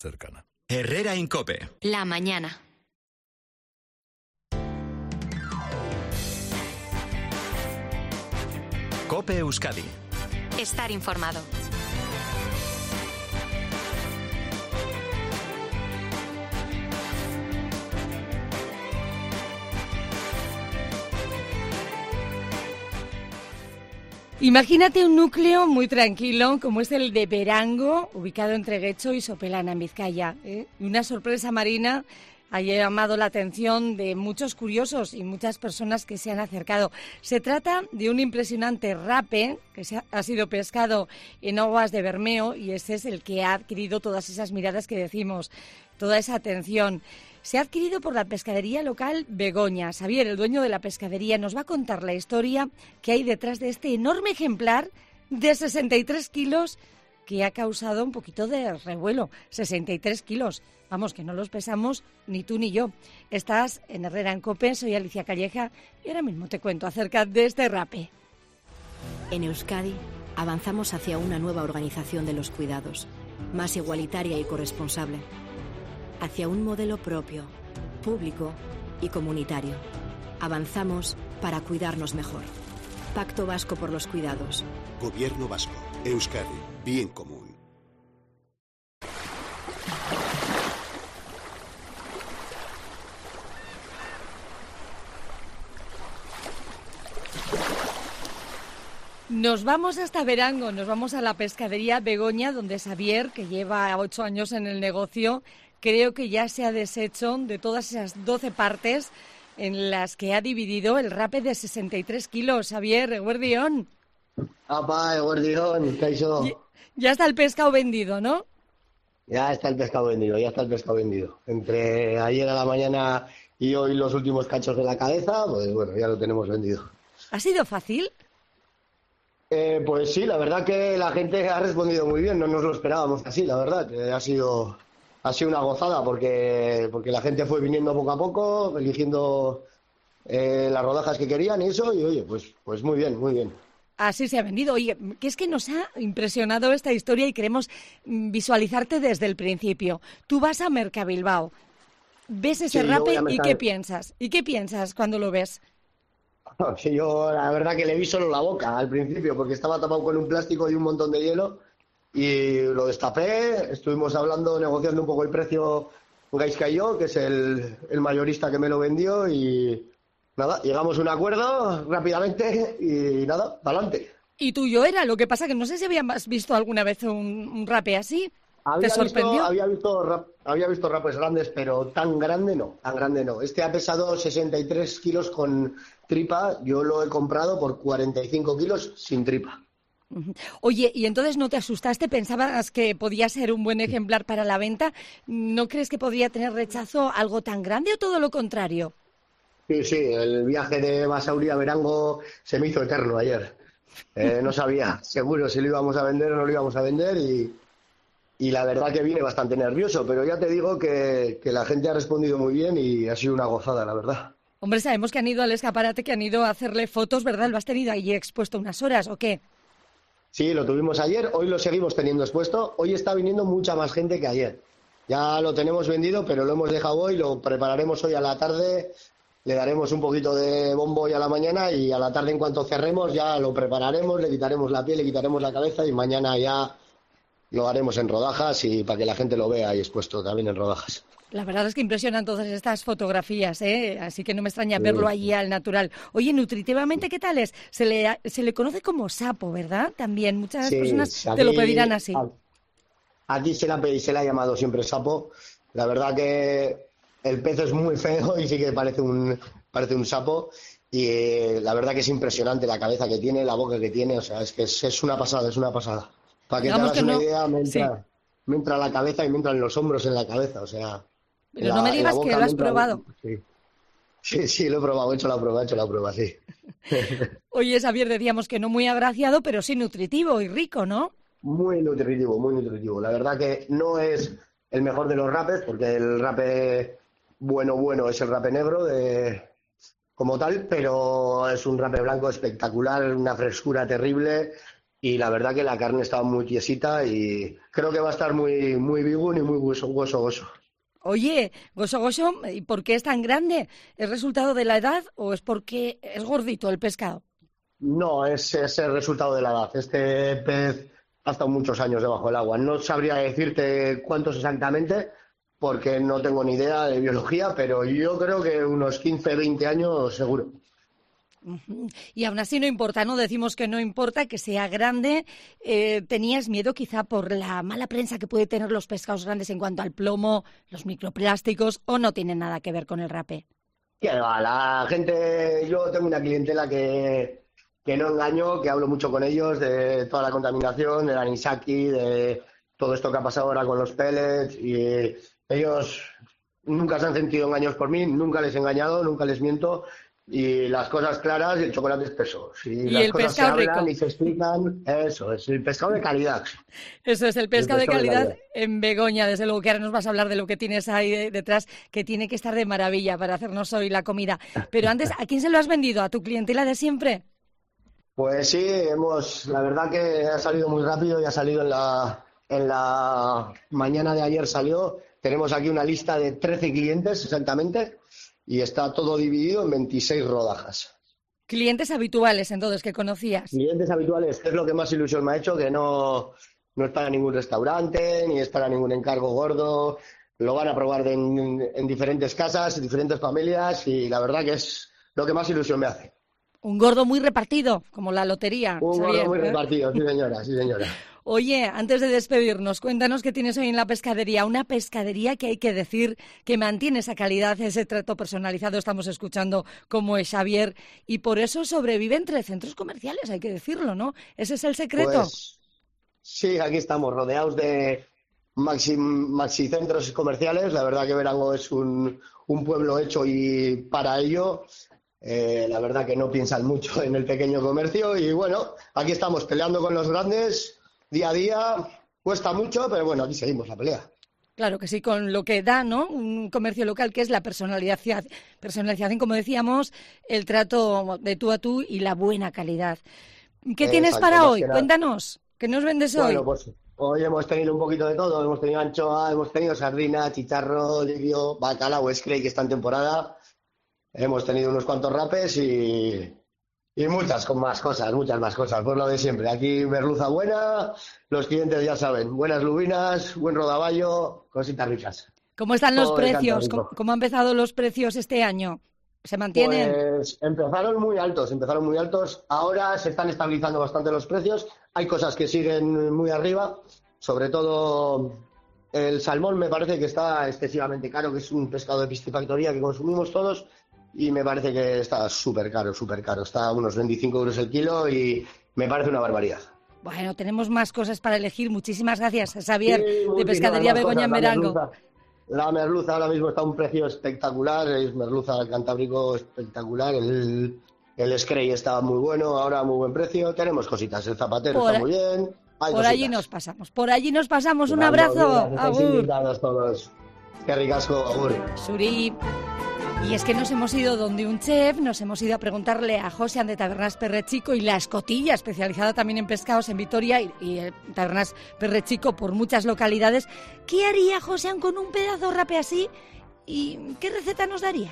cercana. Herrera Incope. La mañana. Cope Euskadi. Estar informado. Imagínate un núcleo muy tranquilo como es el de Berango, ubicado entre Guecho y Sopelana, en Vizcaya. Una sorpresa marina ha llamado la atención de muchos curiosos y muchas personas que se han acercado. Se trata de un impresionante rape que ha sido pescado en aguas de Bermeo y ese es el que ha adquirido todas esas miradas que decimos, toda esa atención. Se ha adquirido por la pescadería local Begoña. Xavier, el dueño de la pescadería, nos va a contar la historia que hay detrás de este enorme ejemplar de 63 kilos que ha causado un poquito de revuelo. 63 kilos. Vamos, que no los pesamos ni tú ni yo. Estás en Herrera en Cope, soy Alicia Calleja y ahora mismo te cuento acerca de este rape. En Euskadi avanzamos hacia una nueva organización de los cuidados, más igualitaria y corresponsable. Hacia un modelo propio, público y comunitario. Avanzamos para cuidarnos mejor. Pacto Vasco por los Cuidados. Gobierno Vasco. Euskadi. Bien común. Nos vamos hasta Berango, nos vamos a la pescadería Begoña, donde Xavier, que lleva 8 años en el negocio, creo que ya se ha deshecho de todas esas 12 partes en las que ha dividido el rape de 63 kilos. Xavier, eguerdión. Apa, eguerdión, kaixo. Ya está el pescado vendido, ¿no? Ya está el pescado vendido. Entre ayer a la mañana y hoy los últimos cachos de la cabeza, pues bueno, ya lo tenemos vendido. ¿Ha sido fácil? Pues sí, la verdad que la gente ha respondido muy bien, no nos lo esperábamos así, la verdad, que ha sido una gozada porque la gente fue viniendo poco a poco, eligiendo las rodajas que querían y eso, y oye, pues muy bien, muy bien. Así se ha vendido. Oye, que es que nos ha impresionado esta historia y queremos visualizarte desde el principio. Tú vas a Mercabilbao, ves ese rape y ¿qué piensas? ¿Y qué piensas cuando lo ves? Sí, yo la verdad que le vi solo la boca al principio porque estaba tapado con un plástico y un montón de hielo y lo destapé, estuvimos hablando, negociando un poco el precio Gaizka y yo, que es el mayorista que me lo vendió y nada, llegamos a un acuerdo rápidamente y nada, para adelante. Y tuyo era, lo que pasa que no sé si habías visto alguna vez un rape así. ¿Te sorprendió? Había visto rapes grandes, pero tan grande no. Este ha pesado 63 kilos con tripa, yo lo he comprado por 45 kilos sin tripa. Oye, ¿y entonces no te asustaste? ¿Pensabas que podía ser un buen ejemplar para la venta? ¿No crees que podría tener rechazo algo tan grande o todo lo contrario? Sí, el viaje de Basauri a Berango se me hizo eterno ayer. No sabía seguro si lo íbamos a vender o no lo íbamos a vender y la verdad que vine bastante nervioso, pero ya te digo que la gente ha respondido muy bien y ha sido una gozada, la verdad. Hombre, sabemos que han ido al escaparate, que han ido a hacerle fotos, ¿verdad? ¿Lo has tenido ahí expuesto unas horas o qué? Sí, lo tuvimos ayer, hoy lo seguimos teniendo expuesto. Hoy está viniendo mucha más gente que ayer. Ya lo tenemos vendido, pero lo hemos dejado hoy, lo prepararemos hoy a la tarde, le daremos un poquito de bombo hoy a la mañana y a la tarde en cuanto cerremos ya lo prepararemos, le quitaremos la piel, le quitaremos la cabeza y mañana ya lo haremos en rodajas y para que la gente lo vea y expuesto también en rodajas. La verdad es que impresionan todas estas fotografías, ¿eh? Así que no me extraña verlo allí al natural. Oye, nutritivamente, ¿qué tal es? Se le conoce como sapo, ¿verdad? También muchas personas te lo pedirán así. Aquí se le ha llamado siempre sapo. La verdad que el pez es muy feo y sí que parece un sapo. Y la verdad que es impresionante la cabeza que tiene, la boca que tiene. O sea, es que es una pasada, es una pasada. Para que te hagas una idea, me entra la cabeza y me entran los hombros en la cabeza, o sea... Pero no me digas que lo has probado. Sí, lo he probado, he hecho la prueba, sí. Oye, Xavier, decíamos que no muy agraciado, pero sí nutritivo y rico, ¿no? Muy nutritivo, muy nutritivo. La verdad que no es el mejor de los rapes, porque el rape bueno es el rape negro como tal, pero es un rape blanco espectacular, una frescura terrible... y la verdad que la carne estaba muy tiesita y creo que va a estar muy, muy bigún y muy gozoso. Oye, Goso, ¿y por qué es tan grande? ¿Es resultado de la edad o es porque es gordito el pescado? No, es el resultado de la edad. Este pez ha estado muchos años debajo del agua. No sabría decirte cuántos exactamente, porque no tengo ni idea de biología, pero yo creo que unos 15, 20 años seguro. Y aún así no importa, ¿no? Decimos que no importa que sea grande. ¿Tenías miedo quizá por la mala prensa que puede tener los pescados grandes en cuanto al plomo, los microplásticos, o no tiene nada que ver con el rapé? Que va, la gente, yo tengo una clientela que no engaño, que hablo mucho con ellos de toda la contaminación, del anisaki, de todo esto que ha pasado ahora con los pellets, y ellos nunca se han sentido engañados por mí, nunca les he engañado, nunca les miento. Y las cosas claras y el chocolate espeso. Si y las el cosas pescado se hablan rico. y se explican, eso es el pescado de calidad. Eso es el pescado de calidad en Begoña. Desde luego que ahora nos vas a hablar de lo que tienes ahí detrás, que tiene que estar de maravilla para hacernos hoy la comida. Pero antes, ¿a quién se lo has vendido? ¿A tu clientela de siempre? Pues sí, la verdad que ha salido muy rápido y ha salido en la mañana de ayer salió. Tenemos aquí una lista de 13 clientes exactamente y está todo dividido en 26 rodajas. Clientes habituales, entonces, que conocías. Clientes habituales, que es lo que más ilusión me ha hecho, que no es para ningún restaurante, ni es para ningún encargo gordo. Lo van a probar en diferentes casas, en diferentes familias, y la verdad que es lo que más ilusión me hace. Un gordo muy repartido, como la lotería. Un Xavier, gordo muy repartido, sí señora, sí señora. Oye, antes de despedirnos, cuéntanos qué tienes hoy en la pescadería. Una pescadería que hay que decir que mantiene esa calidad, ese trato personalizado. Estamos escuchando cómo es Xavier y por eso sobrevive entre centros comerciales, hay que decirlo, ¿no? ¿Ese es el secreto? Pues sí, aquí estamos rodeados de maxi centros comerciales. La verdad que Verango es un pueblo hecho y para ello. La verdad que no piensan mucho en el pequeño comercio y bueno, aquí estamos peleando con los grandes día a día, cuesta mucho, pero bueno, aquí seguimos la pelea. Claro que sí, con lo que da, ¿no? Un comercio local que es la personalización, como decíamos, el trato de tú a tú y la buena calidad. ¿Qué tienes para hoy? Cuéntanos, ¿qué nos vendes hoy? Bueno, pues hoy hemos tenido un poquito de todo, hemos tenido anchoa, hemos tenido sardina, chicharro, lirio, bacalao, scray que está en temporada. Hemos tenido unos cuantos rapes y muchas más cosas. Pues lo de siempre. Aquí merluza buena, los clientes ya saben, buenas lubinas, buen rodaballo, cositas ricas. ¿Cómo están los precios? ¿Cómo han empezado los precios este año? ¿Se mantienen? Pues empezaron muy altos. Ahora se están estabilizando bastante los precios. Hay cosas que siguen muy arriba, sobre todo el salmón me parece que está excesivamente caro, que es un pescado de piscifactoría que consumimos todos. Y me parece que está súper caro. Está a unos 25 euros el kilo y me parece una barbaridad. Bueno, tenemos más cosas para elegir. Muchísimas gracias, Xavier, de Pescadería Begoña en Verango. La merluza ahora mismo está a un precio espectacular, es merluza cantábrico espectacular, el scray está muy bueno, ahora muy buen precio, tenemos cositas, el zapatero está muy bien. Por allí nos pasamos, un abrazo. Agur. Todos. Qué ricasco, agur. Suri. Y es que nos hemos ido donde un chef, nos hemos ido a preguntarle a Josean de Tabernas Perrechico y La Escotilla, especializada también en pescados en Vitoria y Tabernas Perrechico por muchas localidades. ¿Qué haría Josean con un pedazo rape así y qué receta nos daría?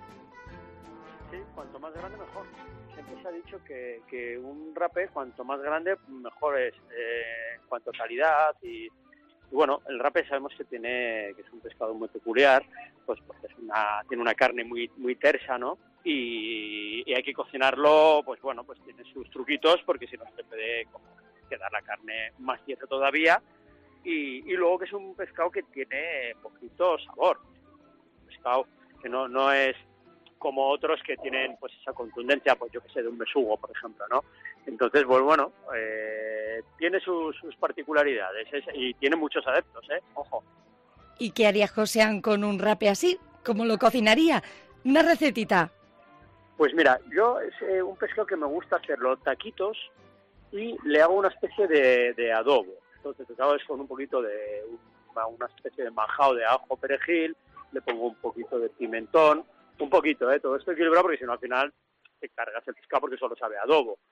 Sí, cuanto más grande mejor. Siempre se ha dicho que un rape, cuanto más grande, mejor es en cuanto a calidad y bueno, el rape sabemos que es un pescado muy peculiar, pues porque tiene una carne muy tersa, ¿no? Y hay que cocinarlo, pues bueno, pues tiene sus truquitos porque si no se puede quedar la carne más tiesa todavía y luego que es un pescado que tiene poquito sabor, un pescado que no es como otros que tienen pues esa contundencia, pues yo que sé, de un besugo, por ejemplo, ¿no? Entonces, pues bueno, tiene sus particularidades y tiene muchos adeptos, ojo. ¿Y qué haría Josean con un rape así? ¿Cómo lo cocinaría? Una recetita. Pues mira, yo es un pescado que me gusta hacerlo taquitos y le hago una especie de adobo. Entonces, lo es con un poquito de una especie de majao de ajo, perejil, le pongo un poquito de pimentón, un poquito, todo esto equilibrado porque si no al final te cargas el pescado porque solo sabe adobo.